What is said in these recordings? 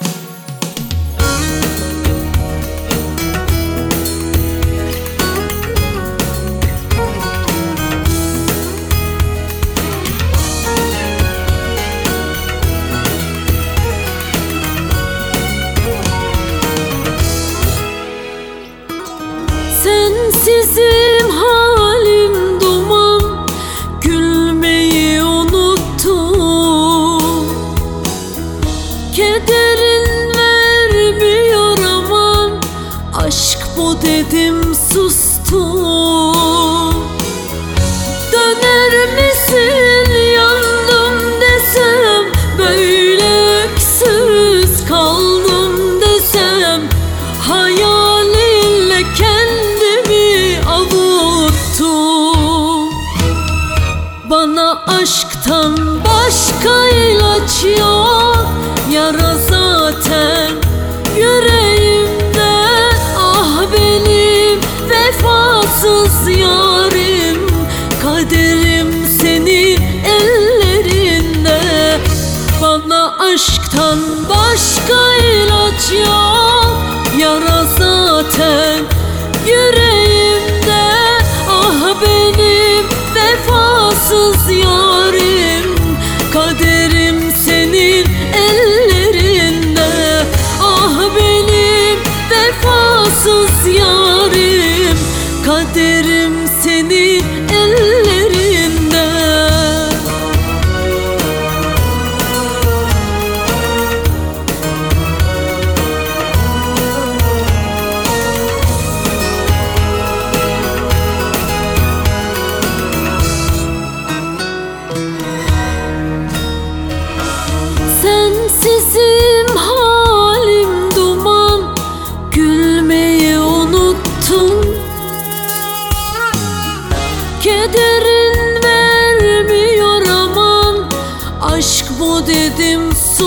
Sensizim halim duman, gülmeyi unuttum. Kederin vermiyor aman, aşk bu dedim sustum. Döner misin yandım desem, böyle öksüz kaldım desem, hayalinle kendimi avuttum. Bana aşktan başka ilaç yok, yara zaten yüreğimde. Ah benim vefasız yarim, kaderim senin ellerinde. Bana aşktan başka ilaç yok, yara zaten yüreğimde. Ah benim vefasız yarim, kaderim senin ellerinde. Ah benim vefasız yarim, kaderim senin ellerinde. Sensizim halim duman, gülmeyi unuttum. Kederin vermiyor aman, aşk bu dedim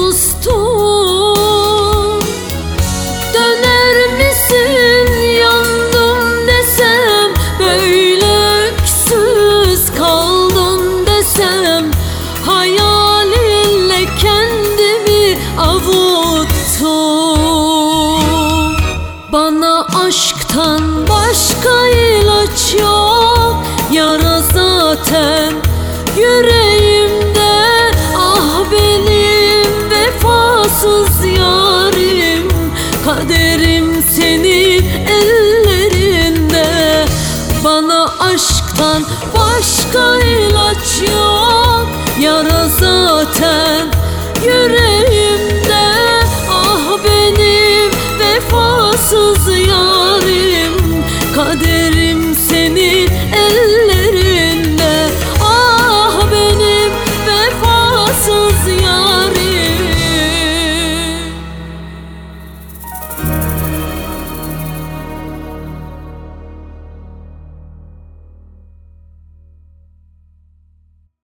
sustum. Döner misin yandım desem, böyle öksüz kaldım desem, hayalinle kendimi avuttum. Bana aşktan başka ilaç yok, yara zaten yüreğimde. Ah benim vefasız yarim, kaderim senin ellerinde. Bana aşktan başka ilaç yok, yara zaten yüreğimde.